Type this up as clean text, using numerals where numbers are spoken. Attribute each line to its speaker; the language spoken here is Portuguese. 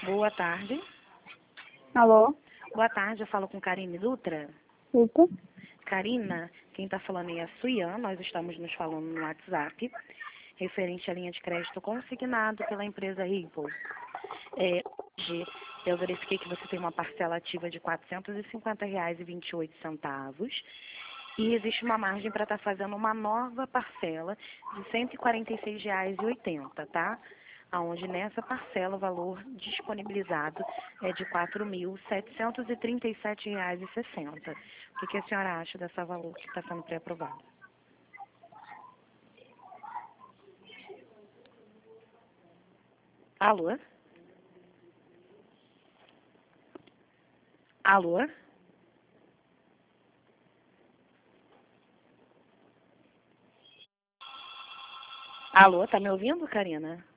Speaker 1: Boa tarde.
Speaker 2: Alô?
Speaker 1: Boa tarde, eu falo com Karine Dutra.
Speaker 2: Eita.
Speaker 1: Karina, quem está falando aí é a Suian, nós estamos nos falando no WhatsApp, referente à linha de crédito consignado pela empresa Ripple. Hoje eu verifiquei que você tem uma parcela ativa de R$ 450,28 e existe uma margem para estar fazendo uma nova parcela de R$ 146,80, tá? Onde nessa parcela o valor disponibilizado é de R$ 4.737,60. O que a senhora acha desse valor que está sendo pré-aprovado? Alô? Alô? Alô, tá me ouvindo, Karina?